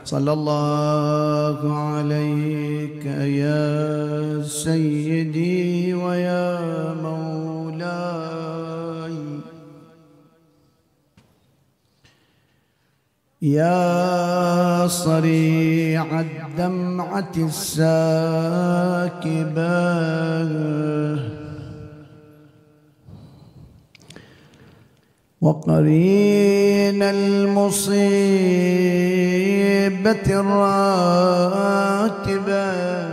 صلى الله عليك يا سيدي ويا مولاي يا صريع الدمعة الساكبة وقرين المصيبة الراتبة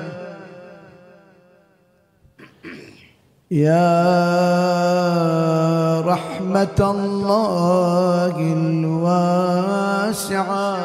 يا رحمة الله الواسعة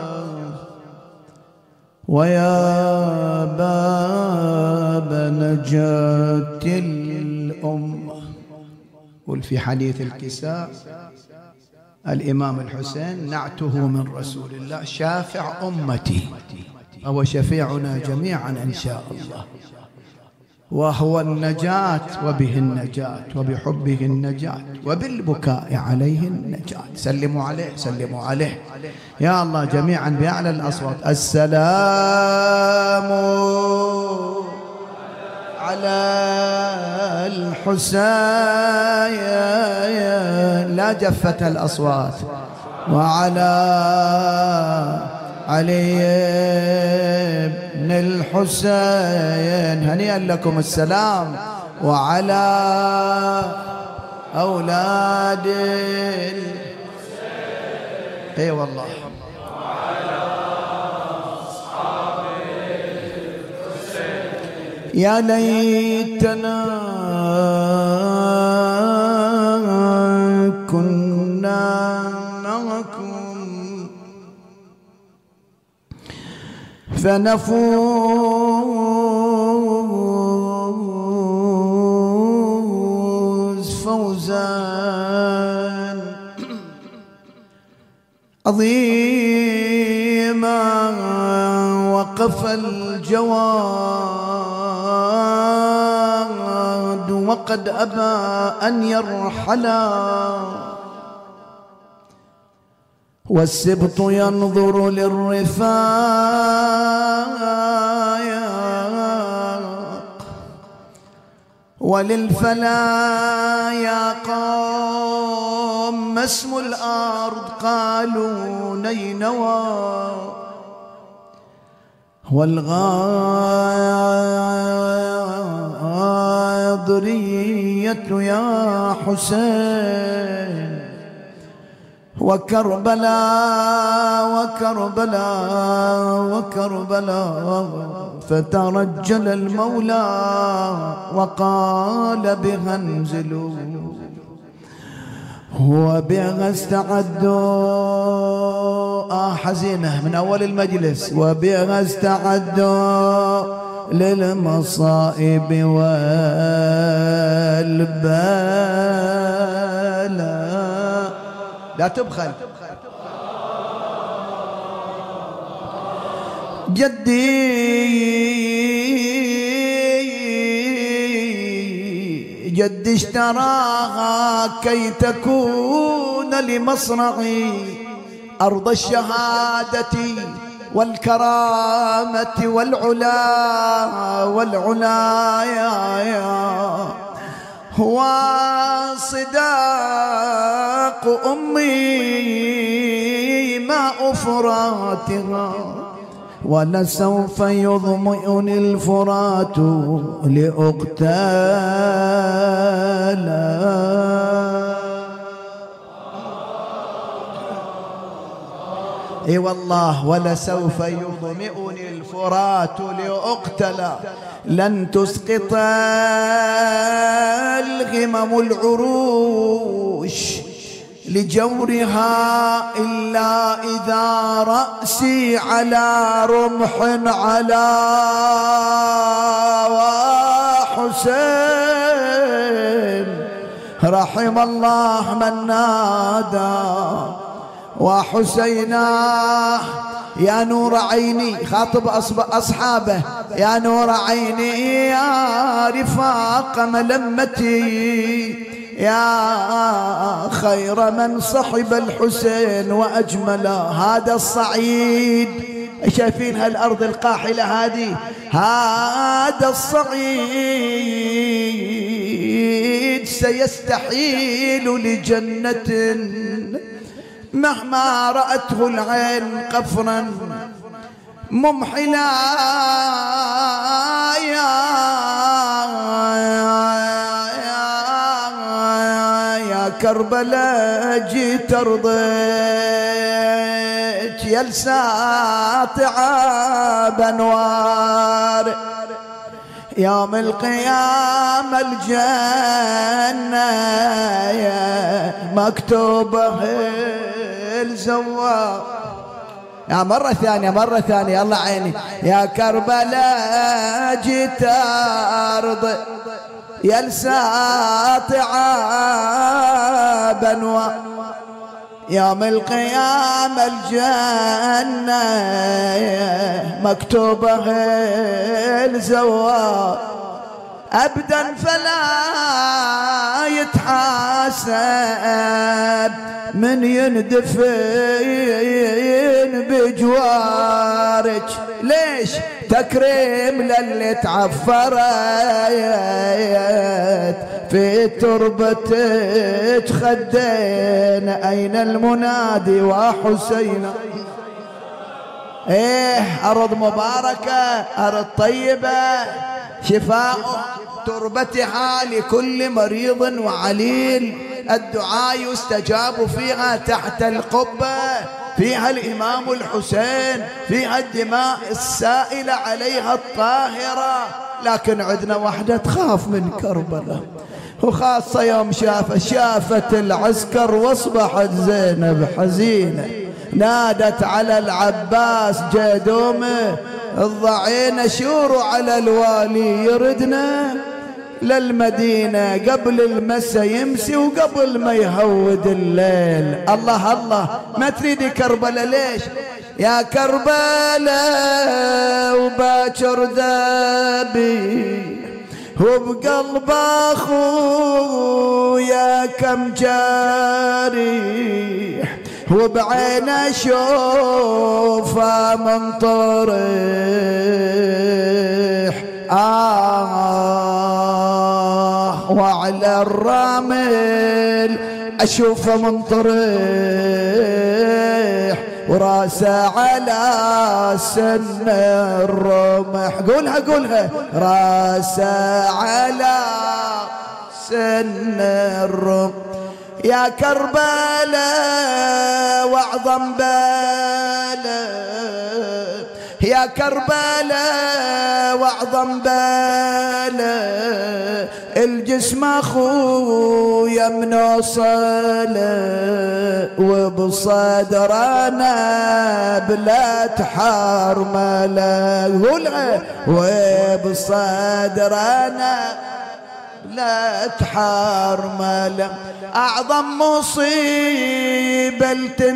ويا باب نجاة الأمة. قل في حديث الكساء الإمام الحسين نعته من رسول الله شافع أمتي أو شفيعنا جميعا إن شاء الله، وهو النجاة وبه النجاة وبحبه النجاة وبالبكاء عليه النجاة. سلموا عليه سلموا عليه يا الله جميعا بأعلى الأصوات. السلام على الحسين لا جفت الأصوات وعلى علي بن الحسين هنيئا لكم السلام وعلى أولاد الحسين اي والله وعلى أصحاب الحسين. يا ليتنا كنا معكم فنفوز فوزا عظيما. وقف الجواد وقد أبى أن يرحلا، والسبط ينظر للرفاق وللفلايا قام اسم الأرض قالوا نينوى، والغاضرية يا حسين وكربلاء وكربلاء وكربلاء. فترجل المولى وقال بها انزلوا وبها استعدوا حزينة من أول المجلس. وبها استعدوا للمصائب والبلاء. لا تبخل جدي اشتراها كي تكون لمصرعي أرض الشهادة والكرامة والعلا هو صداق أمي ماء فراتها ولسوف يظمئني الفرات لأقتالا. اي والله ولسوف يظمئني الفرات لأقتلا. لن تسقط الغمم العروش لجورها إلا إذا رأسي على رمح على وحسين. رحم الله من نادى وحسينا يا نور عيني، خاطب أصحابه يا نور عيني يا رفاق ملمتي يا خير من صحب الحسين وأجمل. هذا الصعيد شايفين هالأرض القاحلة هذه، هذا الصعيد سيستحيل لجنة مهما رأته العين قفرا ممحلا. يا كربلاء جيت أرضك يا لساطع بنوار، يوم القيامة الجنة مكتوبة الزوار. يا مرة ثانية الله عيني. يا كربلاء جيت أرض يا لساطع بنوار، يوم القيامة الجنة مكتوبة الزوار، أبدا فلا يتحاسب من يندفن بجوارك. ليش؟ تكريم للي تعفرت في تربتك خدينا، أين المنادي وحسينا. أرض مباركة، أرض طيبة، شفاء تربتها لكل مريض وعليل، الدعاء يستجاب فيها تحت القبة، فيها الإمام الحسين، فيها الدماء السائلة عليها الطاهرة. لكن عندنا وحدة تخاف من كربلاء، وخاصة يوم شافت العسكر واصبحت زينب حزينة، نادت على العباس جدومه الضعينة شوروا على الوالي يردنا للمدينة قبل المسا يمسي وقبل ما يهود الليل. الله الله، ما تريدي كربلاء ليش؟ يا كربلاء وباكر ذابي وبقلب اخويا كم جاري، وبعين اشوفه من طريح وعلى الرمل اشوفه من طريح، وراسه على سن الرمح. قولها راسه على سن الرمح. يا كربلاء واعظم بلاء، يا كربلاء واعظم بلاء، الجسم اخويا منوصله وبصدرنا بلا تحرمله. قولها وبصدرنا لا تحرمله. أعظم مصيبة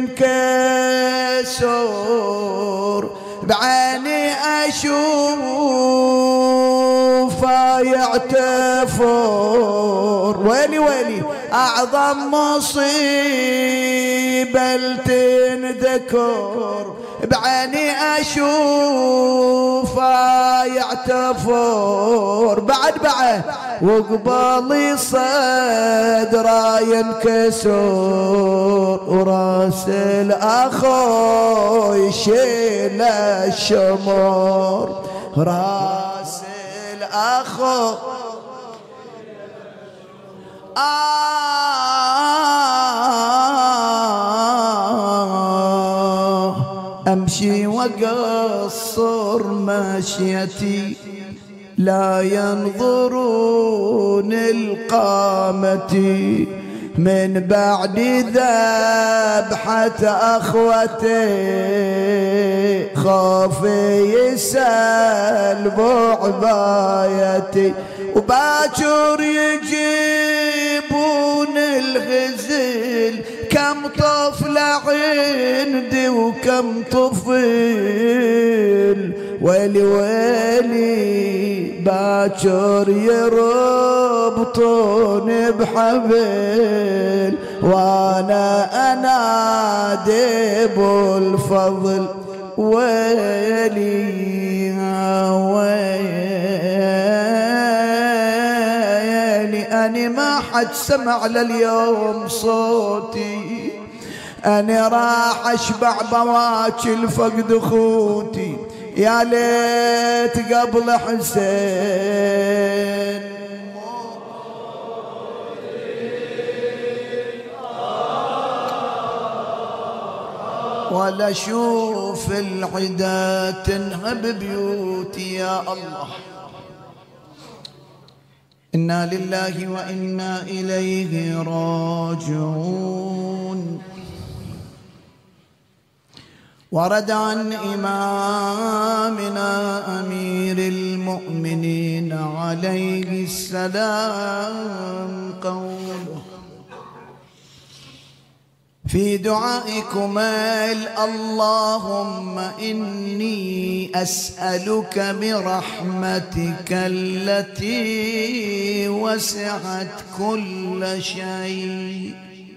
تنكسر بعيني أشوفه يعتفر، ويلي أعظم مصيبة تنذكر بعيني أشوفه يعتفر. بعد وقبالي صدره ينكسر، وراس الأخو يشيل الشمر، راس الأخو أمشي وقصر مشيتي لا ينظرون القامة، من بعد ذبحة أخوتي خافي يسلبوا عبايتي، وباكر يجيبون الغزل كم طفل عندي وكم طفل، ويلي باكر يربطون بحبل، وانا انادي بالفضل ويلي ويلي أنا ما حد سمع لليوم صوتي، أنا راح أشبع بواكي الفقد خوتي، يا ليت قبل حسين ولا شوف العدا تنهب بيوتي. يا الله، إنا لله وإنا إليه راجعون. ورد عن إمامنا أمير المؤمنين عليه السلام قوله في دعائكم: اللهم إني أسألك برحمتك التي وسعت كل شيء.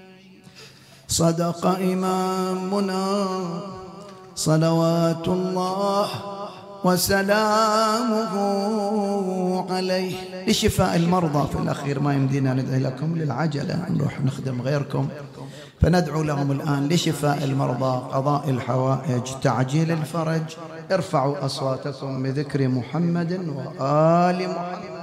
صدق إمامنا صلوات الله وسلامه عليه. لشفاء المرضى في الأخير ما يمدينا ندعي لكم للعجلة نروح نخدم غيركم، فندعو لهم الآن لشفاء المرضى، قضاء الحوائج، تعجيل الفرج. ارفعوا أصواتكم بذكر محمد وآل محمد.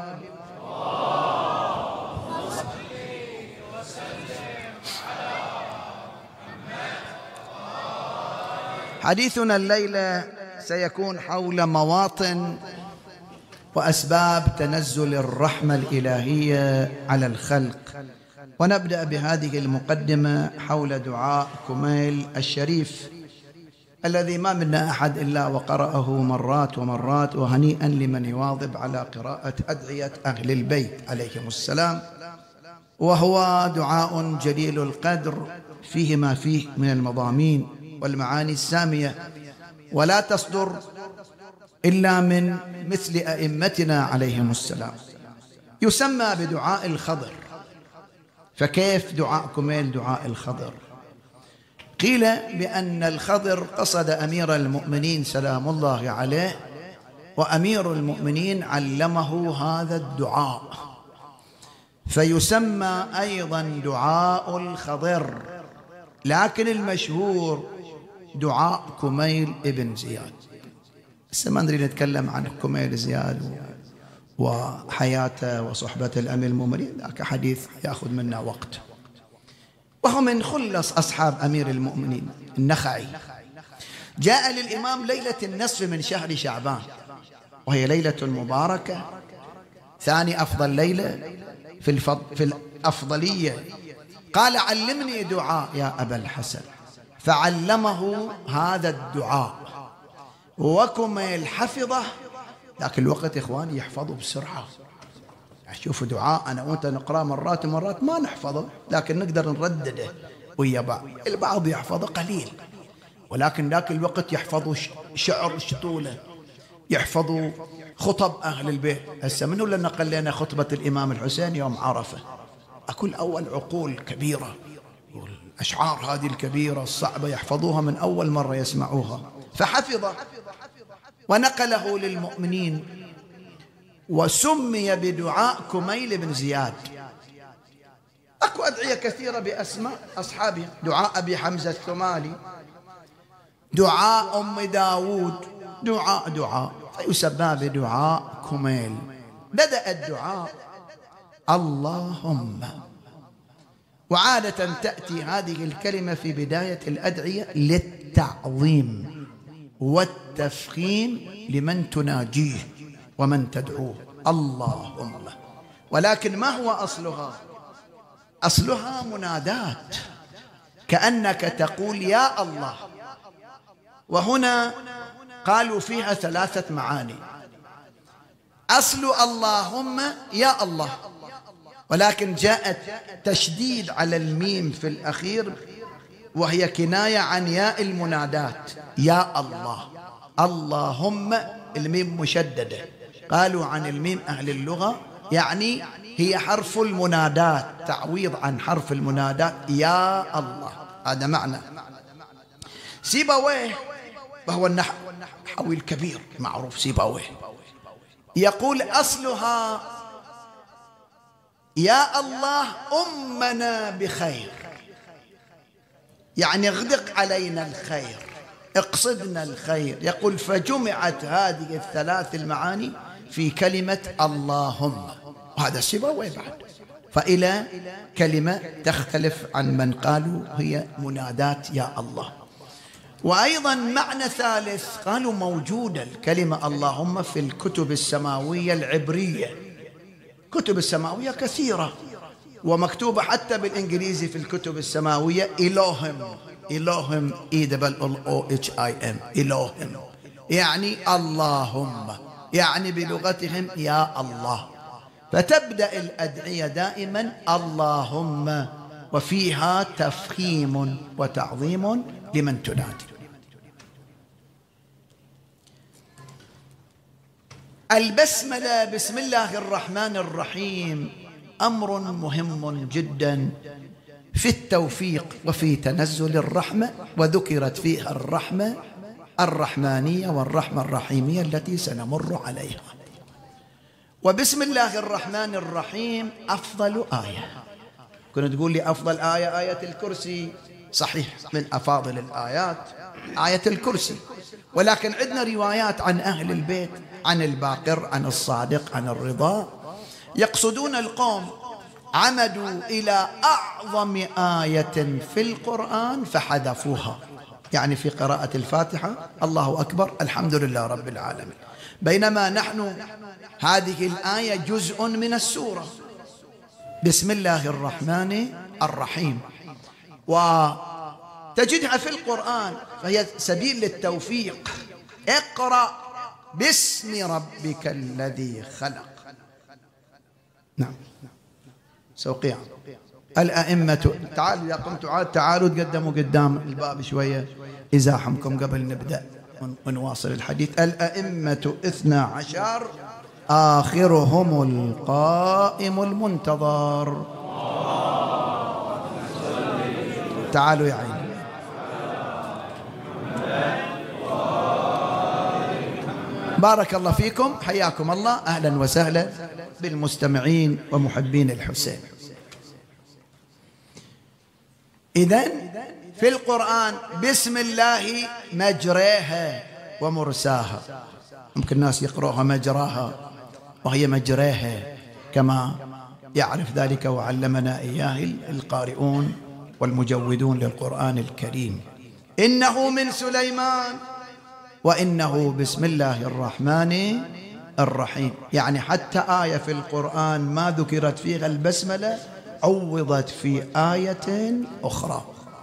حديثنا الليلة سيكون حول مواطن وأسباب تنزل الرحمة الإلهية على الخلق. ونبدأ بهذه المقدمة حول دعاء كميل الشريف الذي ما منا أحد إلا وقرأه مرات ومرات، وهنيئا لمن يواظب على قراءة أدعية أهل البيت عليهم السلام. وهو دعاء جليل القدر فيه ما فيه من المضامين والمعاني السامية، ولا تصدر إلا من مثل أئمتنا عليهم السلام. يسمى بدعاء الخضر. فكيف دعاء كميل دعاء الخضر؟ قيل بأن الخضر قصد أمير المؤمنين سلام الله عليه، وأمير المؤمنين علمه هذا الدعاء، فيسمى أيضا دعاء الخضر، لكن المشهور دعاء كميل ابن زياد. بس ما ندري نتكلم عن كميل زياد وحياته وصحبة الأمير المؤمنين، ذاك حديث يأخذ منا وقت. وهو من خلص أصحاب أمير المؤمنين النخعي. جاء للإمام ليلة النصف من شهر شعبان، وهي ليلة مباركة، ثاني أفضل ليلة في الأفضلية. قال: علمني دعاء يا أبا الحسن، فعلمه هذا الدعاء. وكميل حفظه. ذاك الوقت إخواني يحفظوا بسرعة. شوفوا دعاء أنا وأنت نقرأ مرات ومرات ما نحفظه، لكن نقدر نردده ويا بعض. البعض يحفظه قليل، ولكن ذاك الوقت يحفظوا شعر شطولة، يحفظوا خطب أهل البيت. هسه منو اللي نقل لنا خطبة الإمام الحسين يوم عرفة؟ أكل أول عقول كبيرة، والأشعار هذه الكبيرة الصعبة يحفظوها من أول مرة يسمعوها. فحفظه ونقله للمؤمنين، وسمي بدعاء كميل بن زياد. أكو أدعية كثيرة بأسماء أصحابه: دعاء أبي حمزة الثمالي، دعاء أم داود، دعاء فيسمى بدعاء كميل. بدأ الدعاء: اللهم. وعادة تأتي هذه الكلمة في بداية الأدعية للتعظيم والتفخيم لمن تناجيه ومن تدعوه، اللهم. ولكن ما هو أصلها؟ أصلها منادات، كأنك تقول يا الله. وهنا قالوا فيها ثلاثة معاني. أصل اللهم يا الله، ولكن جاءت تشديد على الميم في الأخير، وهي كناية عن ياء المنادات، يا الله. اللهم الميم مشددة. قالوا عن الميم أهل اللغة يعني هي حرف المنادات، تعويض عن حرف المنادات، يا الله. هذا معنى. سيبويه وهو النحوي الكبير معروف سيبويه، يقول أصلها: يا الله أمنا بخير، يعني اغدق علينا الخير، اقصدنا الخير. يقول: فجمعت هذه الثلاث المعاني في كلمة اللهم، وهذا سيبويه بعد. فإلى كلمة تختلف عن من قالوا هي منادات يا الله. وأيضا معنى ثالث قالوا موجودة الكلمة اللهم في الكتب السماوية العبرية، كتب السماوية كثيرة ومكتوبة حتى بالإنجليزي في الكتب السماوية إلههم، إلههم ELOHIM، إلههم يعني اللهم، يعني بلغتهم يا الله. فتبدأ الأدعية دائما اللهم، وفيها تفخيم وتعظيم لمن تنادي. البسملة بسم الله الرحمن الرحيم أمر مهم جدا في التوفيق وفي تنزل الرحمة، وذكرت فيها الرحمة الرحمانية والرحمة الرحيمية التي سنمر عليها. وبسم الله الرحمن الرحيم أفضل آية. كنت تقول لي أفضل آية آية الكرسي، صحيح من أفاضل الآيات آية الكرسي، ولكن عندنا روايات عن أهل البيت، عن الباقر، عن الصادق، عن الرضا، يقصدون القوم عمدوا إلى أعظم آية في القرآن فحذفوها، يعني في قراءة الفاتحة الله أكبر الحمد لله رب العالمين، بينما نحن هذه الآية جزء من السورة بسم الله الرحمن الرحيم، وتجدها في القرآن، فهي سبيل للتوفيق. اقرأ باسم ربك الذي خلق. نعم سوقيا الأئمة، تعالوا يا قوم، تعالوا تقدموا قدام الباب شوية إزاحمكم قبل نبدأ ونواصل الحديث. الأئمة 12 آخرهم القائم المنتظر. تعالوا يا عيني. بارك الله فيكم، حياكم الله، أهلا وسهلا بالمستمعين ومحبين الحسين. إذن في القرآن بسم الله مجريها ومرساها، ممكن الناس يقرأها مجراها وهي مجريها كما يعرف ذلك وعلمنا إياه القارئون والمجودون للقرآن الكريم. إنه من سليمان وإنه بسم الله الرحمن الرحيم، يعني حتى آية في القرآن ما ذكرت فيها البسملة عوضت في آية أخرى.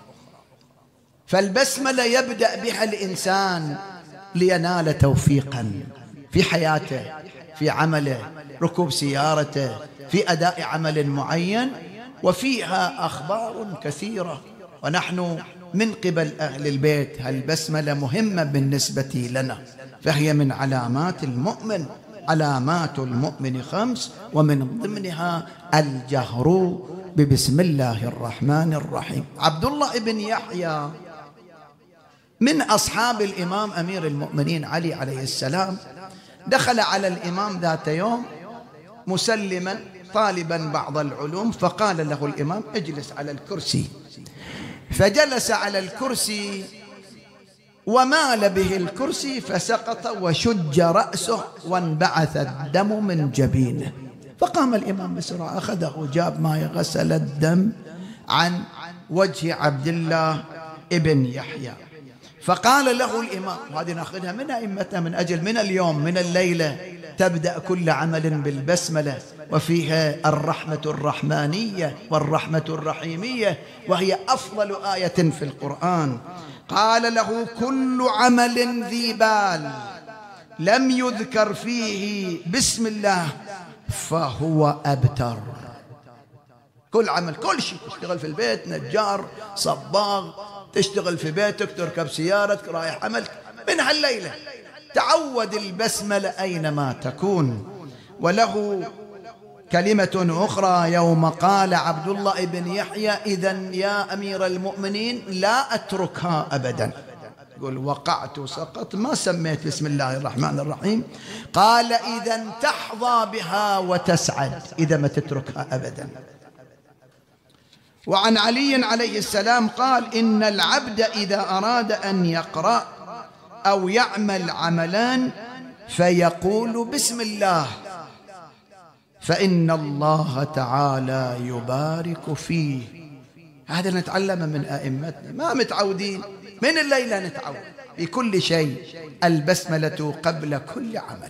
فالبسملة يبدأ بها الإنسان لينال توفيقا في حياته، في عمله، ركوب سيارته، في أداء عمل معين، وفيها أخبار كثيرة. ونحن من قبل أهل البيت البسملة مهمة بالنسبة لنا، فهي من علامات المؤمن. علامات المؤمن 5، ومن ضمنها الجهر ببسم الله الرحمن الرحيم. عبد الله بن يحيى من أصحاب الإمام أمير المؤمنين علي عليه السلام، دخل على الإمام ذات يوم مسلما طالبا بعض العلوم، فقال له الإمام اجلس على الكرسي، فجلس على الكرسي ومال به الكرسي فسقط وشج رأسه وانبعث الدم من جبينه. فقام الإمام بسرعة أخذه جاب ماء غسل الدم عن وجه عبد الله ابن يحيى، فقال له الإمام، وهذه نأخذها من أئمتنا من أجل من اليوم من الليلة تبدأ كل عمل بالبسملة، وفيها الرحمة الرحمانية والرحمة الرحيمية، وهي أفضل آية في القرآن. قال له كل عمل ذي بال لم يذكر فيه بسم الله فهو أبتر. كل عمل، كل شيء، تشتغل في البيت، نجار، صباغ، تشتغل في بيتك، تركب سيارتك، رايح عملك، من هالليلة تعود البسملة أينما تكون. وله كلمة أخرى يوم قال عبد الله بن يحيى إذن يا أمير المؤمنين لا أتركها أبدا، يقول وقعت وسقط ما سميت بسم الله الرحمن الرحيم. قال إذا تحظى بها وتسعد، إذا ما تتركها أبدا. وعن علي عليه السلام قال إن العبد إذا أراد أن يقرأ أو يعمل عملا فيقول بسم الله فإن الله تعالى يبارك فيه. هذا نتعلم من أئمتنا، ما متعودين، من الليلة نتعود في كل شيء البسملة قبل كل عمل.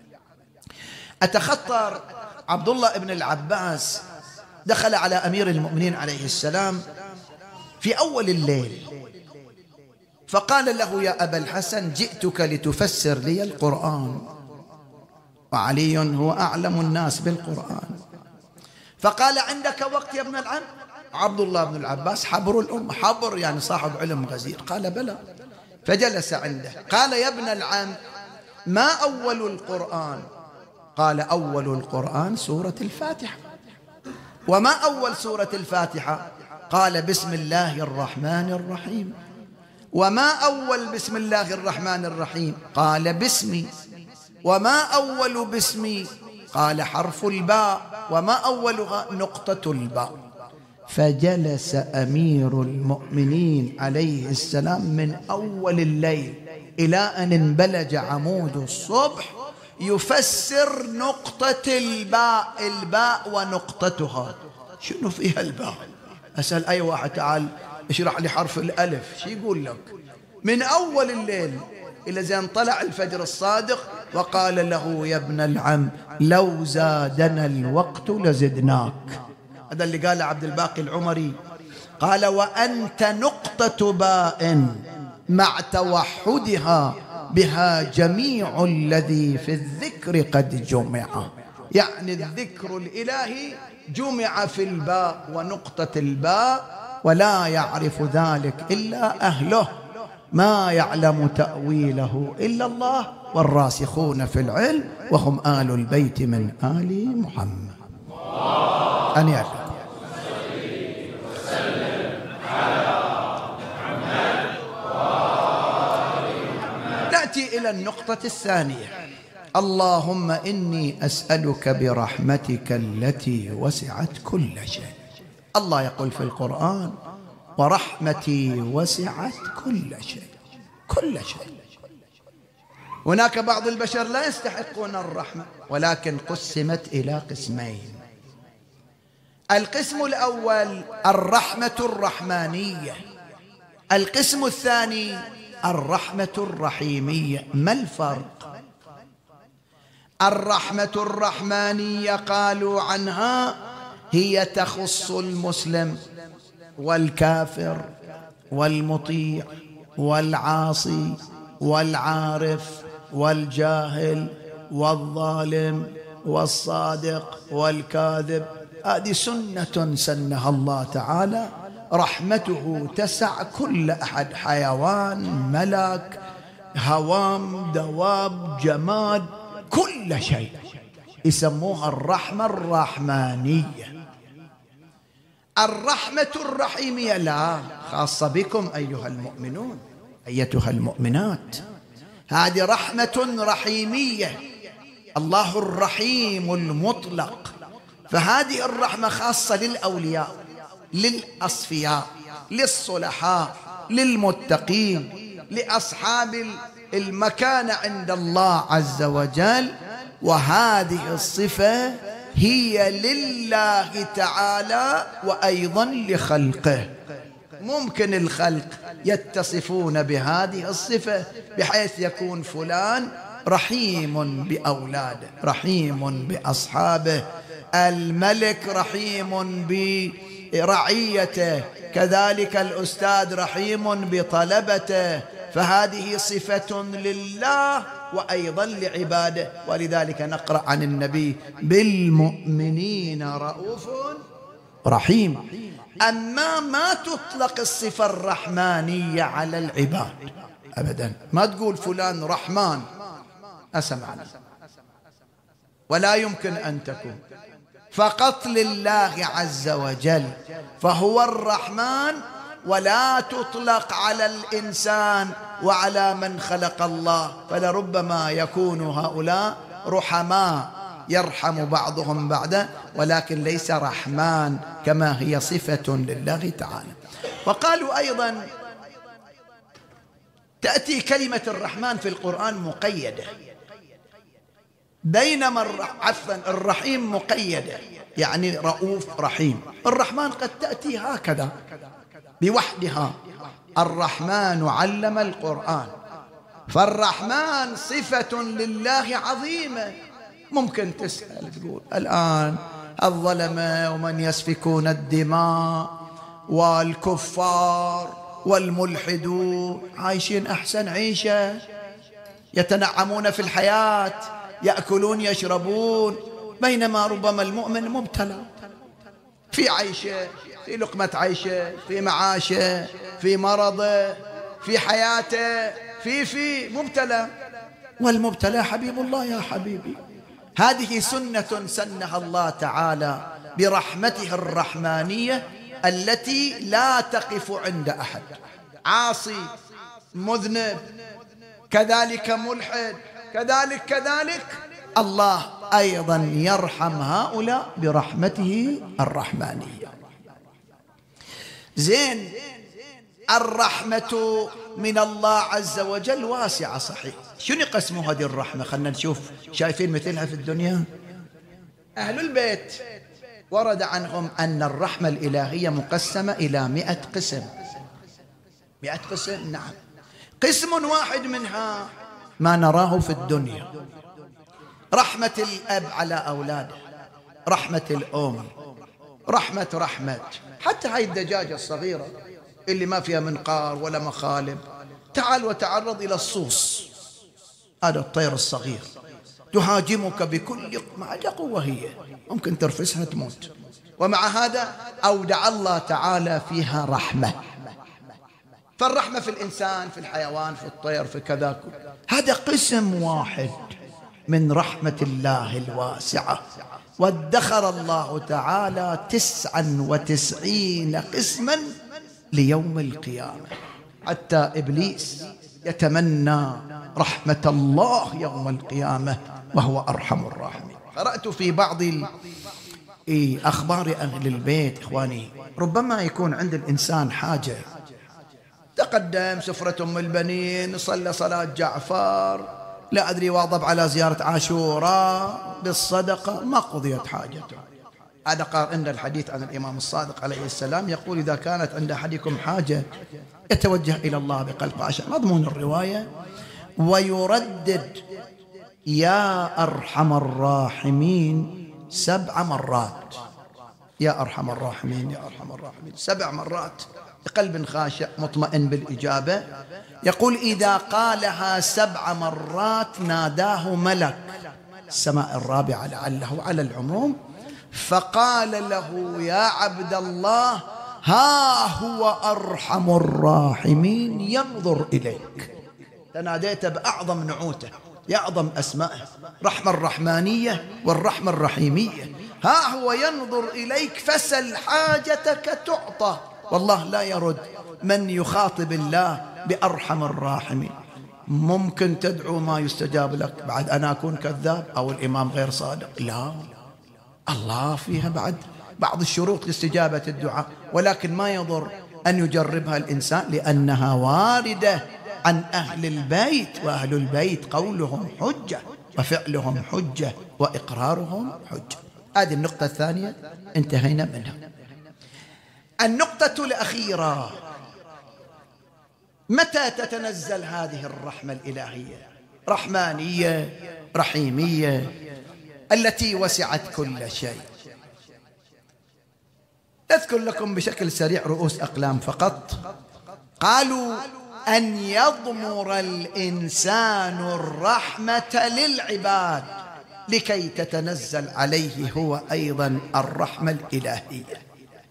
أتخطر عبد الله بن العباس دخل على أمير المؤمنين عليه السلام في أول الليل فقال له يا أبا الحسن جئتك لتفسر لي القرآن، وعلي هو أعلم الناس بالقرآن. فقال عندك وقت يا ابن العم؟ عبد الله بن العباس حبر الأمة، حبر يعني صاحب علم غزير. قال بلى. فجلس عنده. قال يا ابن العم ما أول القرآن؟ قال أول القرآن سورة الفاتحة. وما أول سورة الفاتحة؟ قال بسم الله الرحمن الرحيم. وما أول بسم الله الرحمن الرحيم؟ قال باسمي. وما أول باسمي؟ قال حرف الباء. وما أولها؟ نقطة الباء. فجلس أمير المؤمنين عليه السلام من أول الليل إلى أن انبلج عمود الصبح يفسر نقطة الباء، الباء ونقطتها. شنو فيها الباء؟ أسأل أي واحد تعال اشرح لي حرف الألف، شو يقول لك؟ من أول الليل إلى زين طلع الفجر الصادق وقال له يا ابن العم لو زادنا الوقت لزدناك. هذا اللي قاله عبد الباقي العمري. قال وأنت نقطة باء مع توحدها بها جميع الذي في الذكر قد جمع. يعني الذكر الإلهي جمع في الباء ونقطة الباء، ولا يعرف ذلك إلا أهله، ما يعلم تأويله إلا الله والراسخون في العلم وهم آل البيت من آل محمد. أن يعلم. نأتي إلى النقطة الثانية. اللهم إني أسألك برحمتك التي وسعت كل شيء. الله يقول في القرآن ورحمتي وسعت كل شيء، كل شيء. هناك بعض البشر لا يستحقون الرحمة ولكن قسمت إلى قسمين. القسم الأول الرحمة الرحمانية، القسم الثاني الرحمة الرحيمية. ما الفرق؟ الرحمة الرحمانية قالوا عنها هي تخص المسلم والكافر والمطيع والعاصي والعارف والجاهل والظالم والصادق والكاذب. هذه سنة سنها الله تعالى، رحمته تسع كل أحد، حيوان ملك هوام دواب جماد كل شيء، يسموها الرحمة الرحمانية. الرحمة الرحيمية لا، خاصة بكم أيها المؤمنون أيتها المؤمنات، هذه رحمة رحيمية. الله الرحيم المطلق، فهذه الرحمة خاصة للأولياء للأصفياء للصلحاء للمتقين لأصحاب المكانة عند الله عز وجل. وهذه الصفة هي لله تعالى وأيضا لخلقه. ممكن الخلق يتصفون بهذه الصفة بحيث يكون فلان رحيم بأولاده، رحيم بأصحابه، الملك رحيم برعيته، كذلك الأستاذ رحيم بطلبته. فهذه صفة لله وأيضا لعباده. ولذلك نقرأ عن النبي بالمؤمنين رؤوف رحيم. أما ما تطلق الصفة الرحمانية على العباد أبدا، ما تقول فلان رحمن أسمعنا، ولا يمكن أن تكون، فقط لله عز وجل. فهو الرحمن ولا تطلق على الإنسان وعلى من خلق الله، فلربما يكون هؤلاء رحماء يرحم بعضهم بعضا، ولكن ليس رحمن كما هي صفة لله تعالى. وقالوا أيضا تأتي كلمة الرحمن في القرآن مقيدة، بينما الرحيم مقيدة، يعني رؤوف رحيم. الرحمن قد تأتي هكذا بوحدها، الرحمن علم القرآن، فالرحمن صفة لله عظيمة. ممكن تسأل تقول الآن الظلمة ومن يسفكون الدماء والكفار والملحدون عايشين أحسن عيشة، يتنعمون في الحياة، يأكلون يشربون، بينما ربما المؤمن مبتلى في عيشه، في لقمة عيشه، في معاشه، في مرضه، في حياته، في مبتلى. والمبتلى حبيب الله يا حبيبي. هذه سنة سنها الله تعالى برحمته الرحمانية التي لا تقف عند أحد، عاصي مذنب كذلك ملحد كذلك الله أيضا يرحم هؤلاء برحمته الرحمانية. زين، الرحمة من الله عز وجل واسعة صحيح. شنو قسم هذه الرحمة؟ خلنا نشوف، شايفين مثلها في الدنيا؟ أهل البيت ورد عنهم أن الرحمة الإلهية مقسمة إلى 100 قسم. 100 قسم، نعم. قسم واحد منها ما نراه في الدنيا، رحمة الأب على أولاده، رحمة الأم، رحمة حتى هاي الدجاجة الصغيرة اللي ما فيها منقار ولا مخالب، تعال وتعرض إلى الصوص، هذا الطير الصغير تهاجمك بكل مع قوة، هي ممكن ترفسها تموت، ومع هذا أودع الله تعالى فيها رحمة. فالرحمة في الإنسان، في الحيوان، في الطير، في كذا، هذا قسم واحد من رحمة الله الواسعة. وادخر الله تعالى 99 قسما ليوم القيامة، حتى إبليس يتمنى رحمة الله يوم القيامة وهو أرحم الراحمين. قرأت في بعض أخبار أهل البيت إخواني، ربما يكون عند الإنسان حاجة، تقدم سفرة أم البنين، صلى صلاة جعفر، لا أدري، واظب على زيارة عاشوراء بالصدقة، ما قضيت حاجته. هذا عند الحديث عن الإمام الصادق عليه السلام يقول: إذا كانت عند أحدكم حاجة يتوجه إلى الله بقلب خاشع. مضمون الرواية: ويردد يا أرحم الراحمين 7 مرات، يا أرحم الراحمين يا أرحم الراحمين 7 مرات بقلب خاشع مطمئن بالإجابة. يقول: إذا قالها 7 مرات ناداه ملك السماء الرابعة لعله على العموم، فقال له: يا عبد الله، ها هو أرحم الراحمين ينظر إليك. تناديت بأعظم نعوته، بأعظم أسمائه، رحمة الرحمانية والرحمة الرحيمية. ها هو ينظر إليك، فسل حاجتك تعطى. والله لا يرد من يخاطب الله بأرحم الراحمين. ممكن تدعو ما يستجاب لك، بعد أنا أكون كذاب أو الإمام غير صادق؟ لا، الله فيها بعد بعض الشروط لاستجابة الدعاء، ولكن ما يضر أن يجربها الإنسان لأنها واردة عن أهل البيت، وأهل البيت قولهم حجة وفعلهم حجة وإقرارهم حجة. هذه النقطة الثانية انتهينا منها. النقطة الأخيرة: متى تتنزل هذه الرحمة الإلهية رحمانية رحيمية التي وسعت كل شيء؟ أذكر لكم بشكل سريع رؤوس أقلام فقط. قالوا: أن يضمر الإنسان الرحمة للعباد لكي تتنزل عليه هو أيضا الرحمة الإلهية.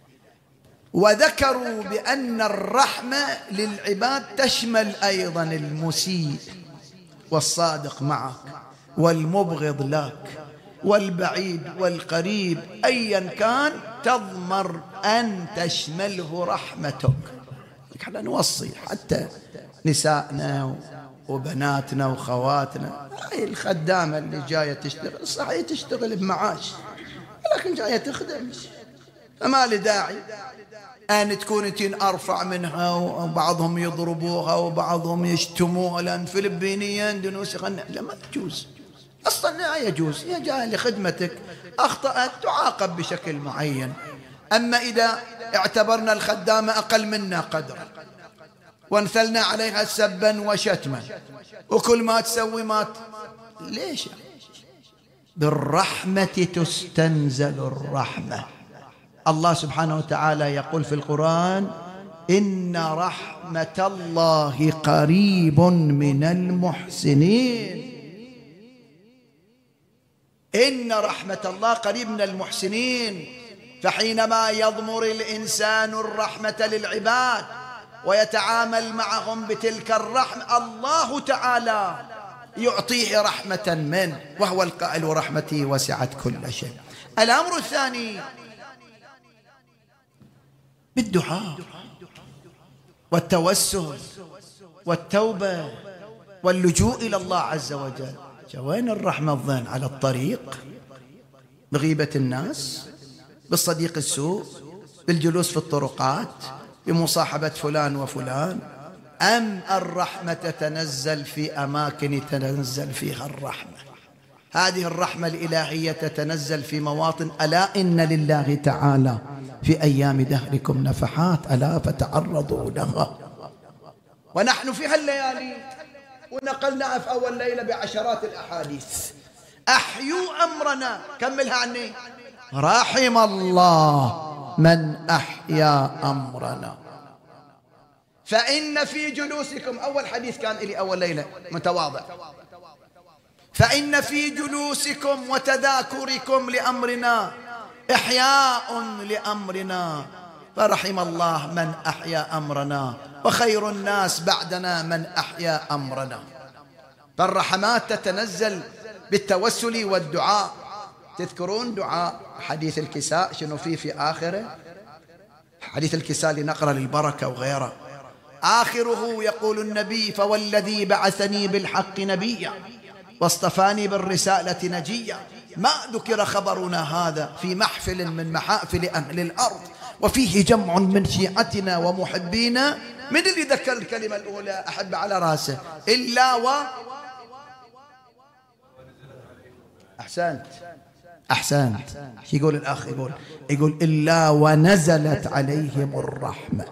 وذكروا بأن الرحمة للعباد تشمل أيضا المسيء والصادق معك والمبغض لك والبعيد والقريب، أيا كان تضمر أن تشمله رحمتك. على نوصي حتى نسائنا وبناتنا وخواتنا. هاي الخدامة اللي جاية تشتغل صحيح تشتغل بمعاش، لكن جاية تخدم، فما لي داعي أن تكون تين أرفع منها وبعضهم يضربوها وبعضهم يشتموها لأن فلبينيا اندونيسيا. لا ما يجوز أصلا، لا يجوز. هي جاية لخدمتك، أخطأت تعاقب بشكل معين. أما إذا اعتبرنا الخدامة أقل منا قدرا وانثلنا عليها سبا وشتما وكل ما تسوي ليش؟ بالرحمة تستنزل الرحمة. الله سبحانه وتعالى يقول في القرآن: إن رحمة الله قريب من المحسنين. إن رحمة الله قريب من المحسنين. فحينما يضمر الإنسان الرحمة للعباد ويتعامل معهم بتلك الرحمة، الله تعالى يعطيه رحمة منه، وهو القائل: ورحمتي وسعت كل شيء. الأمر الثاني بالدعاء والتوسل والتوبة واللجوء إلى الله عز وجل. وين الرحمة الظن؟ على الطريق، بغيبة الناس، بالصديق السوء، بالجلوس في الطرقات، بمصاحبة فلان وفلان، أم الرحمة تتنزل في أماكن تتنزل فيها الرحمة؟ هذه الرحمة الإلهية تتنزل في مواطن. ألا إن لله تعالى في أيام دهركم نفحات، ألا فتعرضوا لها. ونحن في هالليالي، ونقلنا في أول ليلة بعشرات الأحاديث: أحيوا أمرنا. كملها عني: رحم الله من أحيا أمرنا. فإن في جلوسكم، أول حديث كان إلي أول ليلة متواضع، فإن في جلوسكم وتذاكركم لأمرنا إحياء لأمرنا، فرحم الله من أحيا أمرنا، وخير الناس بعدنا من أحيا أمرنا. فالرحمات تتنزل بالتوسل والدعاء. تذكرون دعاء حديث الكساء شنو فيه في آخره؟ حديث الكساء لنقرأ للبركة وغيره، آخره يقول النبي: فوالذي بعثني بالحق نبيا واصطفاني بالرسالة نجيا، ما ذكر خبرنا هذا في محفل من محافل أهل الأرض وفيه جمع من شيعتنا ومحبينا. من اللي ذكر الكلمة الأولى أحب على راسه؟ إلا أحسنت. يقول الأخ، يقول إلا ونزلت عليهم الرحمة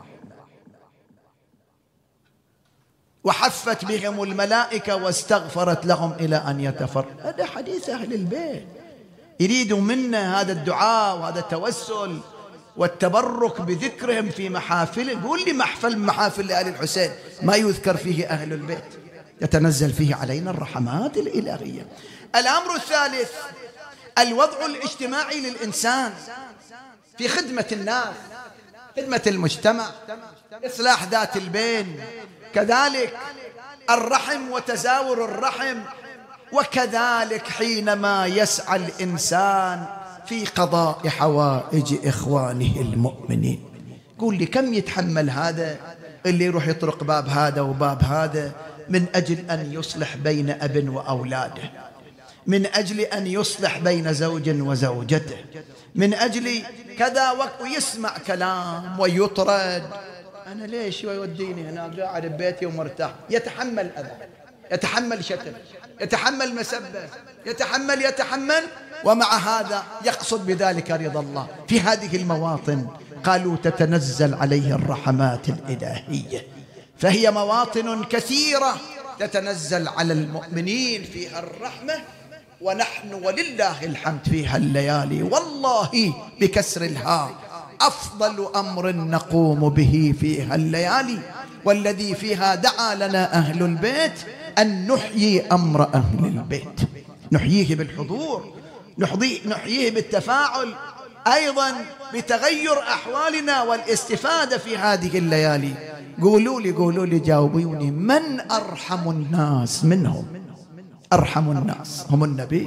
وحفت بهم الملائكة واستغفرت لهم إلى أن يتفر. هذا حديث أهل البيت. يريدوا منا هذا الدعاء وهذا التوسل والتبرك بذكرهم في محافل. قول لي محفل من محافل آل الحسين ما يذكر فيه أهل البيت، يتنزل فيه علينا الرحمات الإلهية. الأمر الثالث الوضع الاجتماعي للإنسان في خدمة الناس، خدمة المجتمع، إصلاح ذات البين، كذلك الرحم وتزاور الرحم، وكذلك حينما يسعى الإنسان في قضاء حوائج إخوانه المؤمنين. قول لي كم يتحمل هذا اللي يروح يطرق باب هذا وباب هذا من أجل أن يصلح بين أب وأولاده، من أجل أن يصلح بين زوج وزوجته، من أجل كذا ويسمع كلام ويطرد. أنا ليش يوديني هنا قاعد ببيتي ومرتاح؟ يتحمل أذى، يتحمل شتم، يتحمل مسبة، يتحمل، ومع هذا يقصد بذلك رضا الله. في هذه المواطن قالوا تتنزل عليه الرحمات الإلهية، فهي مواطن كثيرة تتنزل على المؤمنين فيها الرحمة، ونحن ولله الحمد فيها الليالي والله بكسر الهاء أفضل أمر نقوم به فيها الليالي، والذي فيها دعا لنا أهل البيت أن نحيي أمر أهل البيت، نحييه بالحضور، نحييه بالتفاعل، أيضا بتغير أحوالنا والاستفادة في هذه الليالي. قولوا لي جاوبوني، من أرحم الناس منهم؟ أرحم الناس هم النبي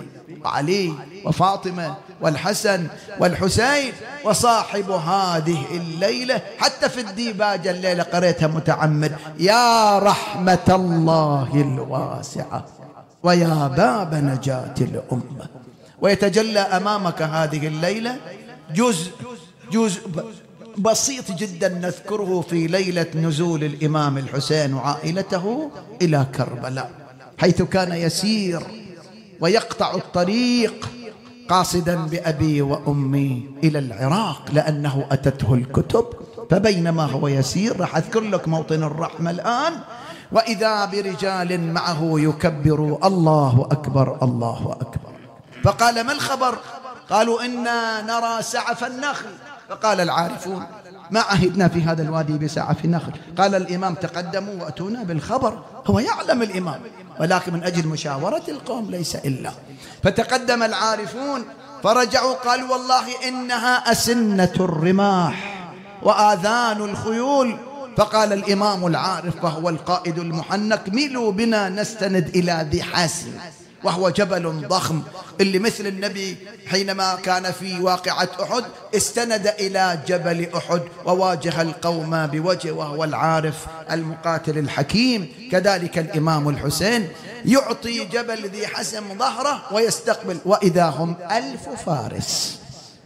وعلي وفاطمة والحسن والحسين. وصاحب هذه الليلة حتى في الديباجة الليلة قريتها متعمد: يا رحمة الله الواسعة ويا باب نجاة الأمة. ويتجلى أمامك هذه الليلة جزء بسيط جدا نذكره في ليلة نزول الإمام الحسين وعائلته إلى كربلاء، حيث كان يسير ويقطع الطريق قاصدا بأبي وأمي إلى العراق لأنه أتته الكتب. فبينما هو يسير، راح أذكر لك موطن الرحمة الآن، وإذا برجال معه يكبر: الله أكبر الله أكبر. فقال: ما الخبر؟ قالوا: إنا نرى سعف النخل. فقال العارفون: ما عهدنا في هذا الوادي بسعف النخل. قال الإمام: تقدموا وأتونا بالخبر. هو يعلم الإمام، ولكن من أجل مشاورة القوم ليس إلا. فتقدم العارفون فرجعوا قالوا: والله إنها أسنة الرماح وآذان الخيول. فقال الإمام العارف وهو القائد المحنك: ميلوا بنا نستند إلى ذي حاسن، وهو جبل ضخم اللي مثل النبي حينما كان في واقعة أحد استند إلى جبل أحد وواجه القوم بوجه، وهو العارف المقاتل الحكيم. كذلك الإمام الحسين يعطي جبل ذي حسن ظهره ويستقبل، وإذا هم 1000 فارس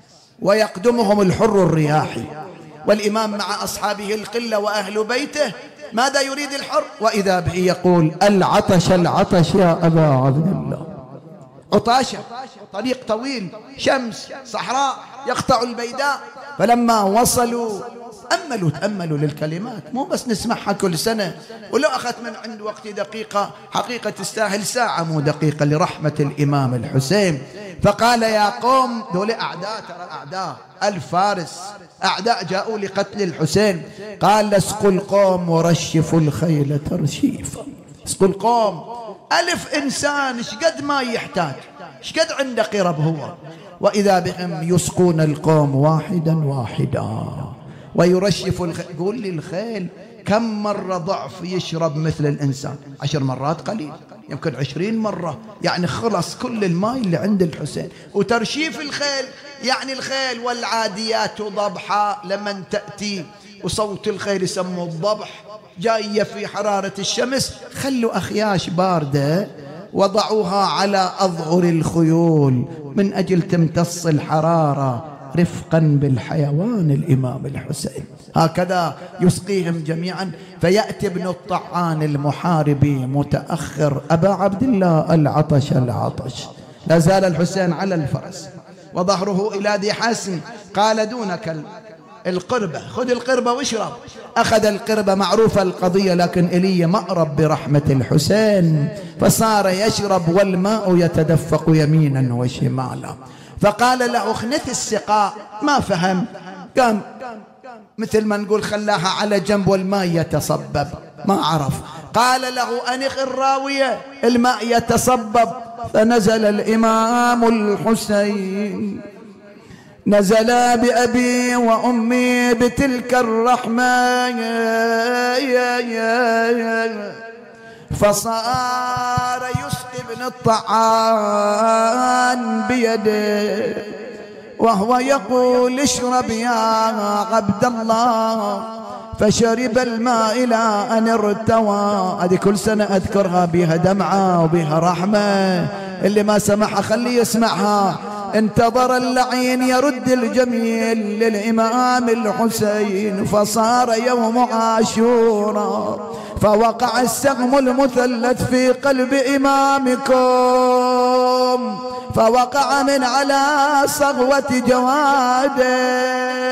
ويقدمهم الحر الرياحي، والإمام مع أصحابه القلة وأهل بيته. ماذا يريد الحر؟ وإذا به يقول: العطش العطش يا أبا عبد الله. عطاشة، طريق طويل، شمس، صحراء، يقطع البيداء. فلما وصلوا تأملوا للكلمات، مو بس نسمعها كل سنة، ولو أخذت من عند وقت دقيقة حقيقة تستاهل ساعة مو دقيقة لرحمة الإمام الحسين. فقال: يا قوم، دول أعداء، ترى أعداء 1000 فارس، أعداء جاءوا لقتل الحسين. قال: اسقوا القوم ورشفوا الخيل ترشيفا. اسقوا القوم، 1000 إنسان، شقد ما يحتاج، شقد عنده قرب هو. وإذا بهم يسقون القوم واحدا واحدا ويرشف الخيل. قول لي الخيل كم مرة ضعف يشرب مثل الإنسان؟ 10 مرات قليل، يمكن 20 مرة، يعني خلص كل الماء اللي عند الحسين. وترشيف الخيل يعني الخيل والعاديات ضبحا، لمن تأتي وصوت الخيل يسموه الضبح، جاية في حرارة الشمس، خلوا أخياش باردة وضعوها على أظهر الخيول من أجل تمتص الحرارة رفقا بالحيوان الإمام الحسين. هكذا يسقيهم جميعا. فيأتي ابن الطعان المحاربي متأخر: أبا عبد الله، العطش العطش. لا زال الحسين على الفرس وظهره إلى ذي حسن. قال: دونك القربة، خذ القربة واشرب. أخذ القربة، معروفة القضية، لكن إلي مأرب برحمة الحسين، فصار يشرب والماء يتدفق يمينا وشمالا. فقال له: اخنث السقاء. ما فهم، قام مثل ما نقول خلاها على جنب والماء يتصبب، ما عرف. قال له: أنخ الراوية، الماء يتصبب. فنزل الإمام الحسين، نزل بأبي وأمي بتلك الرحمة، فصار يسقي ابن الطعان بيده وهو يقول: اشرب يا عبد الله. فشرب الماء إلى أن ارتوى. هذه كل سنة أذكرها، بها دمعة وبها رحمة، اللي ما سمعها خليه يسمعها. انتظر اللعين يرد الجميل للإمام الحسين، فصار يوم عاشوراء، فوقع السهم المثلث في قلب إمامكم، فوقع من على صغوة جواده.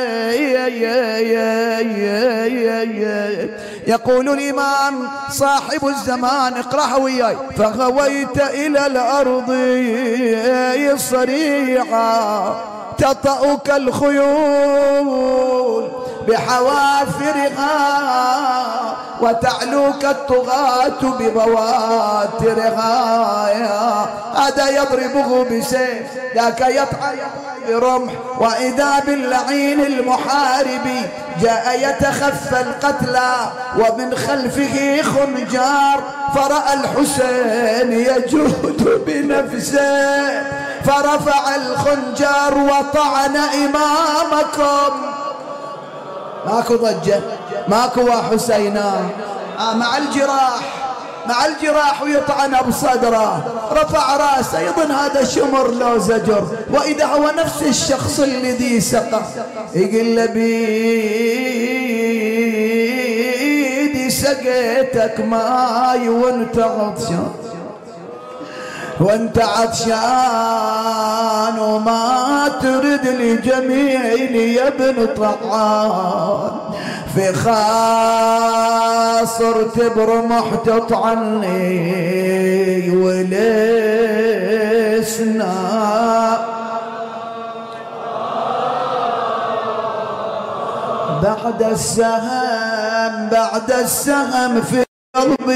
يقول الإمام صاحب الزمان، اقرأها وياي: فغويت إلى الأرض صريعا تطأك الخيول بحوافرها، وتعلوك الطغاة ببواترها. هذا يضربه بسيف، ذاك يطعن برمح. وإذا باللعين المحارب جاء يتخفى القتلى ومن خلفه خنجار، فرأى الحسين يجود بنفسه فرفع الخنجر وطعن إمامكم. ماكو ضجة، ماكو حسينا، مع الجراح ويطعن بصدره، رفع راسه يظن هذا شمر لو زجر، وإذا هو نفس الشخص الذي سقى. يقول له بيدي سقيتك ماي وانت عطشان وما ترد لي جميلي يا ابن طعان، في خاصر تبرمح تطعني ولسنا بعد السهم في قلب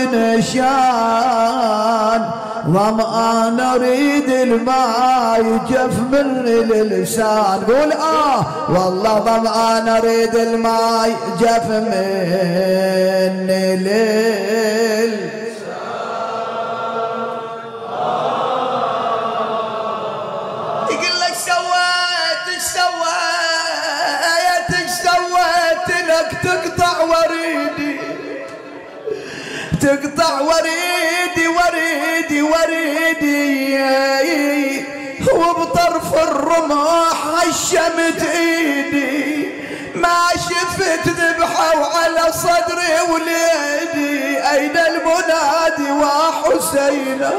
نشان، ظمآن اريد الماء يجف مني للسان. قول والله ظمآن اريد الماء يجف مني للسان. يقول لك سويت لك تقطع وريدي وبطرف الرماح هشمت ايدي، ما شفت ذبحه وعلى صدري وليدي، اين المنادي وحسينا.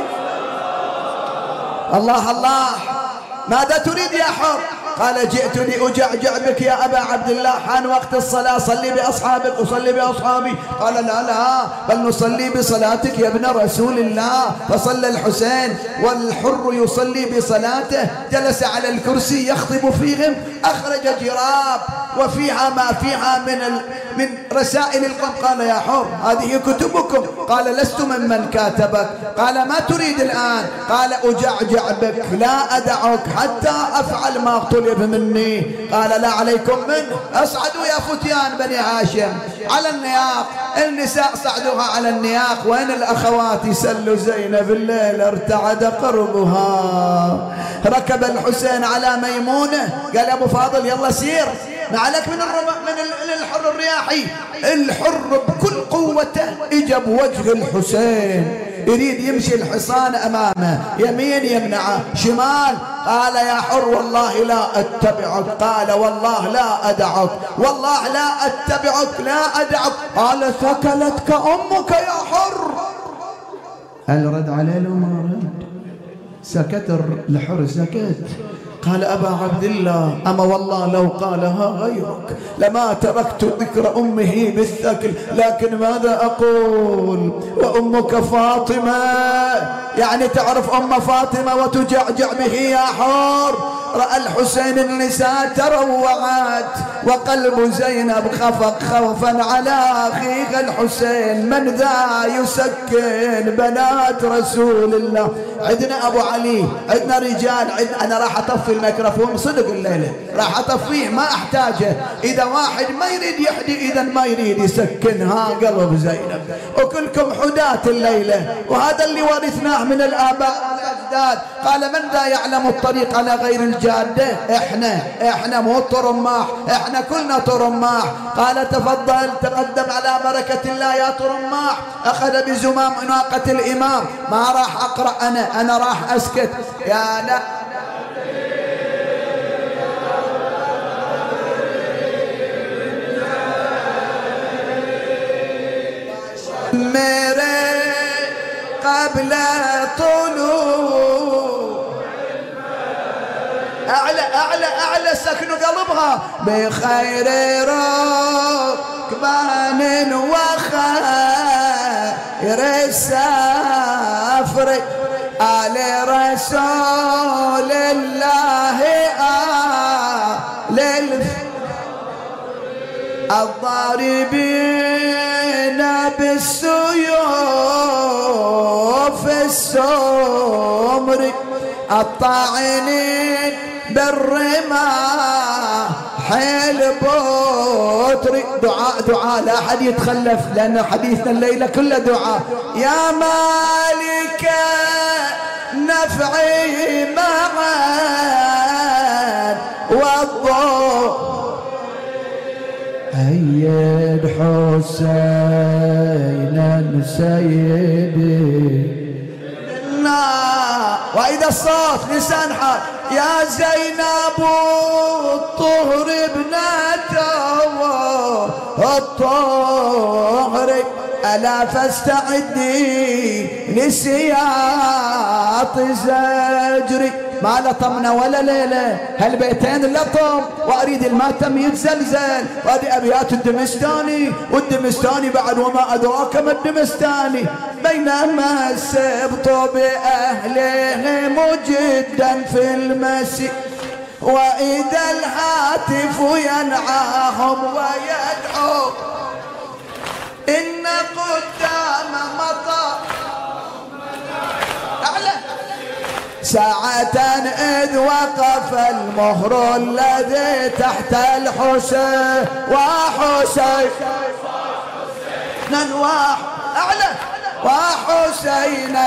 الله الله، ماذا تريد يا حر؟ قال جئت لأجعجع بك يا أبا عبد الله، حان وقت الصلاة، صلي بأصحابك. أصلي بأصحابي. قال لا بل نصلي بصلاتك يا ابن رسول الله. فصلى الحسين والحر يصلي بصلاته، جلس على الكرسي يخطب فيهم، أخرج جراب وفيها ما فيها من رسائل القوم. قال يا حر هذه كتبكم. قال لست ممن كاتبك. قال ما تريد الآن؟ قال أجعجع بك، لا أدعك حتى أفعل ما طلب مني. قال لا عليكم منه، أصعدوا يا فتيان بني هاشم على النياق. النساء صعدوها على النياق. وين الأخوات يسلوا زينب الليل ارتعد قربها. ركب الحسين على ميمونة، قال أبو فاضل يلا سير، ما عليك من الحر الرياحي. الحر بكل قوته اجى بوجه الحسين، يريد يمشي الحصان امامه، يمين يمنعه، شمال. قال يا حر والله لا اتبعك. قال والله لا ادعك، والله لا اتبعك، لا ادعك. قال ثكلتك امك يا حر. هل رد عليه لو ما رد؟ سكت الحر، سكت. قال أبا عبد الله أما والله لو قالها غيرك لما تركت ذكر أمه بالثكل، لكن ماذا أقول وأمك فاطمة، يعني تعرف أم فاطمة وتجعجع به يا حار. رأى الحسين النساء تروعت وقلب زينب خفق خوفا على أخيها الحسين. من ذا يسكن بنات رسول الله؟ عندنا أبو علي، عندنا رجال، أنا راح أطفي الميكروفون صدق الليلة، راح أطفيه ما أحتاجه. إذا واحد ما يريد يحدي إذا ما يريد يسكنها قلب زينب. وكلكم حداة الليلة، وهذا اللي ورثناه من الآباء والأجداد. قال من ذا يعلم الطريق على غير الجادة؟ إحنا مو طرماح، إحنا كلنا طرماح. قال تفضل تقدم على بركة الله يا طرماح. أخذ بزمام ناقة الإمام. ما راح أقرأ أنا راح أسكت. يا لا ميري قبل طلوع أعلى سكن قلبها بخير ركبان وخير السفر آل رسول الله الضاربين بالسيوف السمر الطاعنين بالرماح البطر. دعاء دعاء لا أحد يتخلف، لأن حديثنا الليلة كله دعاء. يا مالك نفعي معا والضوء أيد حسينا سيدي. وإذا الصوت لسان حال يا زينب الطهر ابنته الطهر ألا فاستعدي لسياط زجري. ما لطمنا ولا ليلة هالبيتين لطم، وأريد الماتم يتزلزل. وهذه أبيات الدمستاني، والدمستاني بعد وما أدراك ما الدمستاني. بينما السبط بأهلهم جدا في المسيح، وإذا الهاتف ينعاهم ويدعو إن قدام مطر أعلى ساعة إذ وقف المهر الذي تحت الحسين وحسين أعلى وحسينا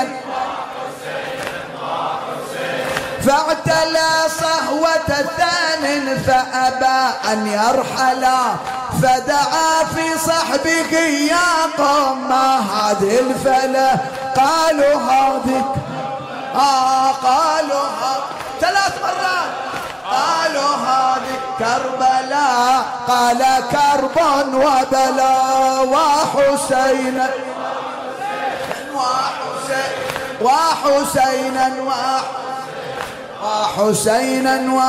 فاعتلى صهوة ثان فأبى أن يرحلا، فدعا في صحبه يا قوم هذه الفلا. قالوا هذه قالوا ثلاث مرات قالوا هذه كربلاء، قال كرب وبلاء وحسينا وحسينا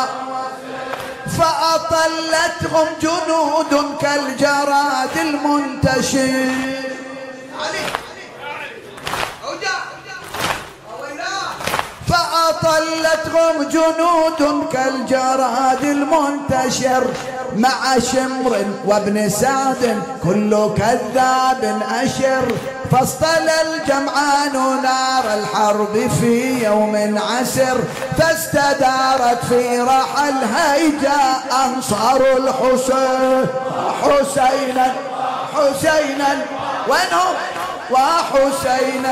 فأطلتهم جنود كالجراد المنتشر. فأطلتهم جنود كالجراد المنتشر مع شمر وابن سعد كل كذاب أشر. فاصطل الجمعان نار الحرب في يوم عسر، فاستدارت في رحى الهيجاء أنصار الحسين حسينا وينهم وحسينا.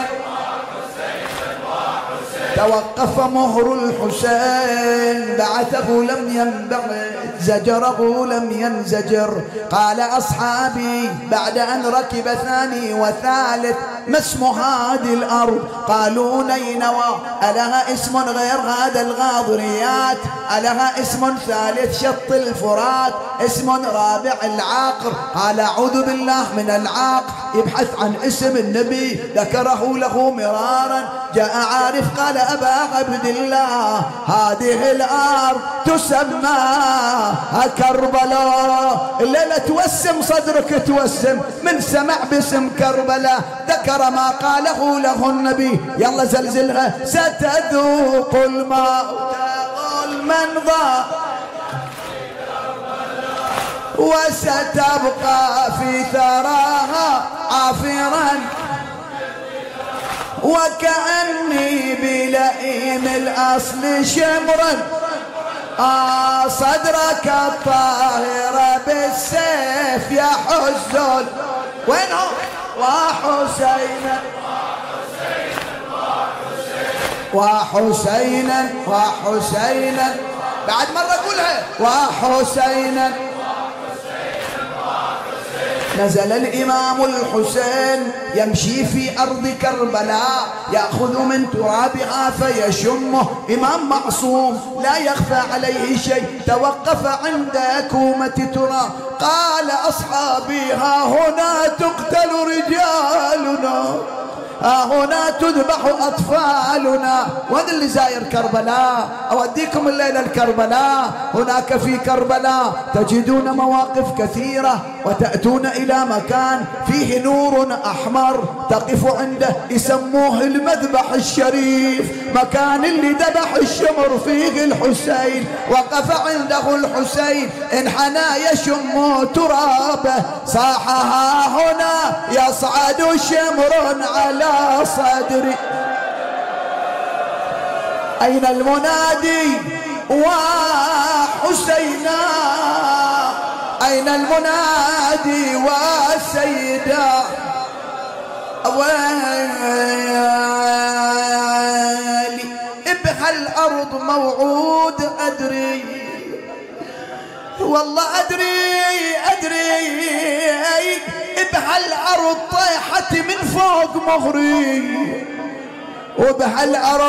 توقف مهر الحسين بعثه لم ينبعث، زجره لم ينزجر. قال أصحابي بعد أن ركب ثاني وثالث ما اسم هذه الأرض؟ قالوا نينوى. ألها اسم غير هذا الغاضريات؟ ألها اسم ثالث شط الفرات؟ اسم رابع العاقر؟ قال أعوذ بالله من العاق. يبحث عن اسم النبي ذكره له مرارا. جاء عارف قال أبا عبد الله هذه الأرض تسمى كربلاء. الليلة توسم صدرك توسم من سمع باسم كربلاء. ذكر ما قاله له النبي. يلا زلزلها. ستذوق الماء المنظر وستبقى في ثراها عافرا، وكأني بلئيم الأصل شمرا. صدرك الطاهر بالسيف يحز وينهم وحسينا بعد مرة قولها وحسينا. نزل الإمام الحسين يمشي في أرض كربلاء يأخذ من ترابها فيشمه. إمام معصوم لا يخفى عليه شيء. توقف عند كومة تراب قال أصحابي ها هنا تقتل رجالنا، ها هنا تذبح أطفالنا. وهذا اللي زاير كربلاء. أوديكم الليلة الكربلاء. هناك في كربلاء تجدون مواقف كثيرة وتأتون إلى مكان فيه نور أحمر تقف عنده، يسموه المذبح الشريف، مكان اللي ذبح الشمر فيه الحسين. وقف عنده الحسين انحنى يشم ترابه، صاح ها هنا يصعد شمر على صدري. أين المنادي وحسينا؟ أين المنادي وسيدا؟ ويلي ابها الأرض موعود أدري، والله أدري ابها الأرض طيحت من فوق مهري، وبها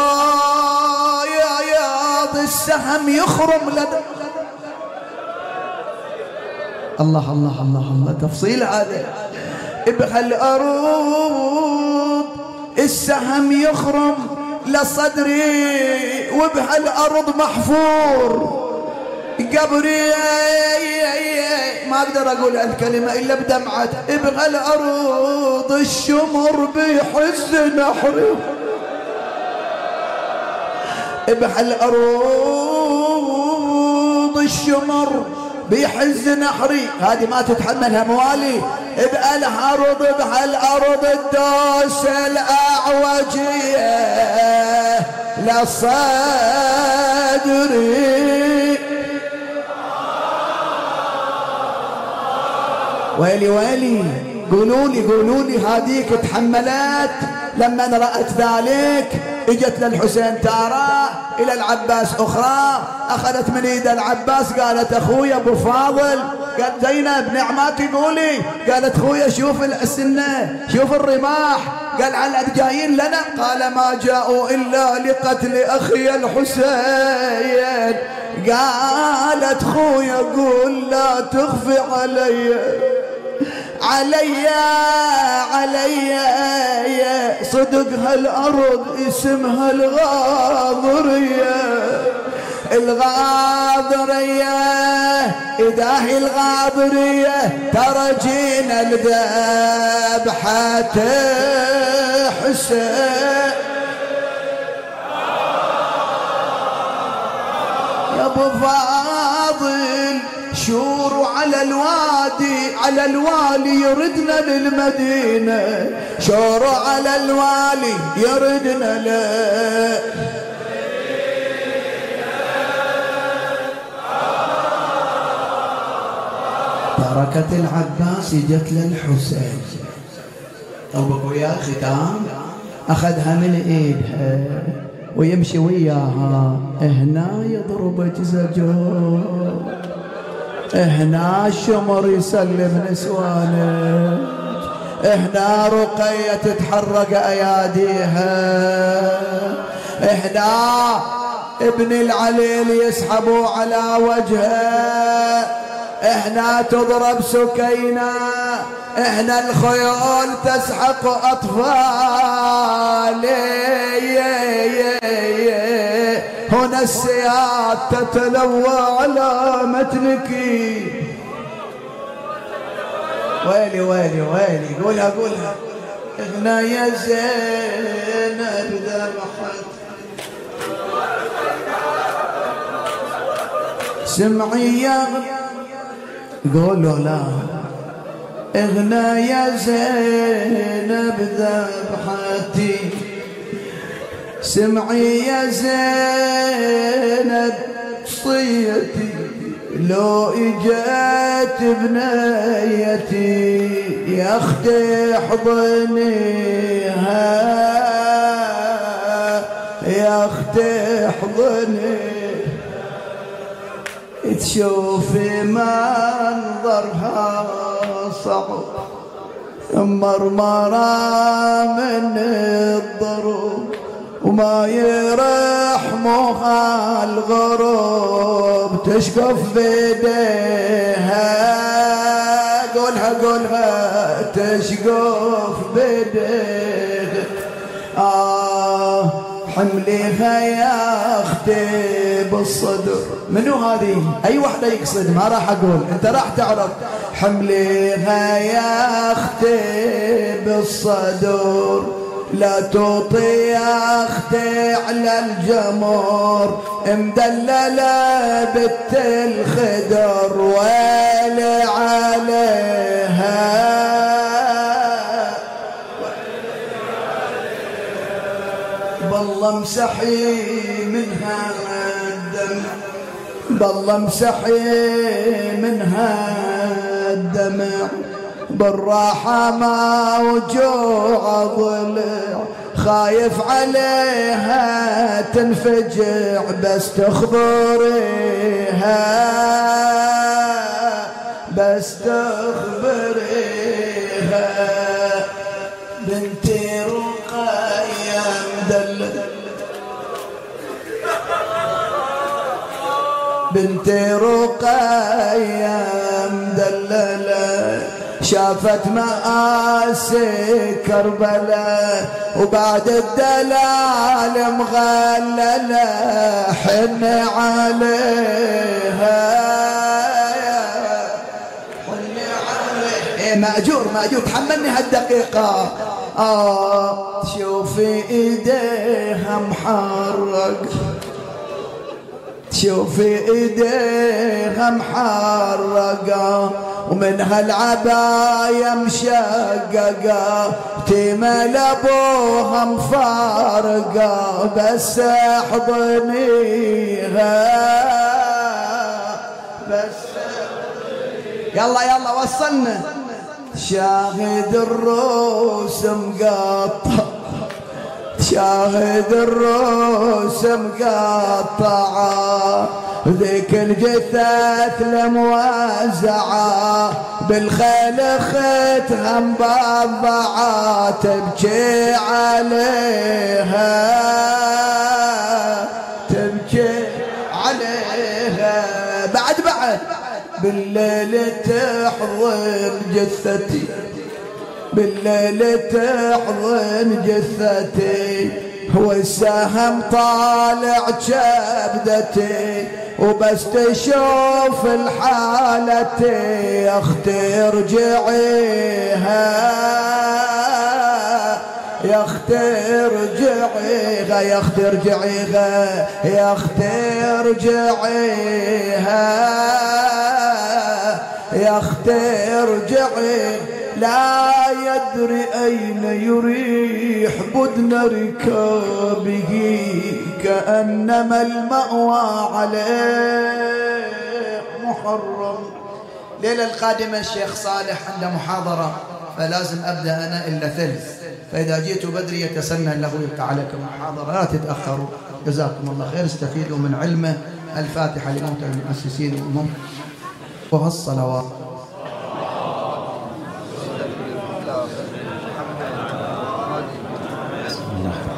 الأراياض السهم يخرم لدى. الله الله الله الله تفصيل هذا. ابها الأرض السهم يخرم لصدري، وبها الأرض محفور قبري. ما أقدر أقول الكلمة إلا بدمعة. ابها الأرض الشمر بيحز نحري، ابها الأرض الشمر بيحز نحري. هذه ما تتحملها موالي. ابها الأرض الدوس الأعوجية لصدري. ويلي قولوا لي هذيك تحملت لما رأت ذلك؟ اجت للحسين تارة الى العباس اخرى، اخذت من ايد العباس قالت اخويا ابو فاضل، قالت زينب نعماتي قولي، قالت خويا شوف السنة شوف الرماح، قال على جايين لنا؟ قال ما جاءوا الا لقتل اخي الحسين. قالت خويا قول لا تخفي علي صدق هالأرض اسمها الغاضرية. إداهي الغاضرية ترى جينا لذبحة حسين. يا ابو فاضل شوروا على الوالي يردنا للمدينة، شوروا على الوالي يردنا تركت العباس جت للحسين، طبقوا يا ختام، أخذها من إيدها ويمشي وياها. هنا يضرب جزجو، هنا الشمر يسلم نسوانه، هنا رقية تتحرك أياديها، هنا ابن العليل يسحبوا على وجهه، هنا تضرب سكينة، هنا الخيول تسحق أطفال، هنا السياد تتلوى على متنك. ويلي قولها اغنى يا زينب ذبحت، سمعي يا قولوا لا، اغنى يا زينب ذبحتي، سمعي يا زينب صيتي، لو اجت بنيتي يا اختي احضنيها، يا اختي احضني، تشوفي منظرها صعب مرمرة من الضروب، وما يرحمها الغروب، تشقف بيديها، قولها تشقف بيديها. حمليها يا اختي بالصدر. منو هذه؟ اي وحده يقصد، ما راح اقول، انت راح تعرف. حمليها يا اختي بالصدر، لا توطي يا اختي على الجمر، مدلله بنت الخدر ويلي عليها. بالله امسحي منها الدمع، بالله امسحي منها الدمع، بالراحة ما وجوع ضلع، خايف عليها تنفجع بس تخبريها، بس تخبريها. بنتي رقية مدلل، بنتي رقية مدللة، شافت مآسي كربلاء وبعد الدلال مغللة، حن عليها، حن عليها. مأجور مأجور، تحملني هالدقيقة. تشوفي ايديها محرق، تشوفي ايديها محرقة، ومنها العباية مشققة، تيمل ابوها مفارقة، بس احضنيها، بس يلا يلا وصلنا. شاهد الروس مقطع، شاهد الروس مقطعة، ذيك الجثث الموزعة، بالخيل ختها مبضعة، تبكي عليها، تبكي عليها. بعد بالليل تحضن جثتي، بالليل تحضن جثتي، هو السهم طالع كبدتي، وبس تشوف الحالتي، يا اختي ارجعيها، يا اختي ارجعيها، يا اختي ارجعيها، يا اختي ارجعيها، يا اختي ارجعي. لا يدري أين يريح بدن ركابه، كأنما المأوى عليه محرم. ليلة القادمة الشيخ صالح عنده محاضرة، فلازم أبدأ أنا إلا ثلث، فإذا جئت بدري يتسنى له يبقى عليكم محاضرة، لا تتأخروا. جزاكم الله خير، استفيدوا من علمه. الفاتحة لموتى المؤسسين والأمم والصلوات.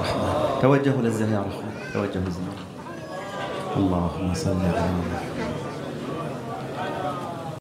توجهوا للزيارة، توجهوا للزيارة. اللهم صل على محمد.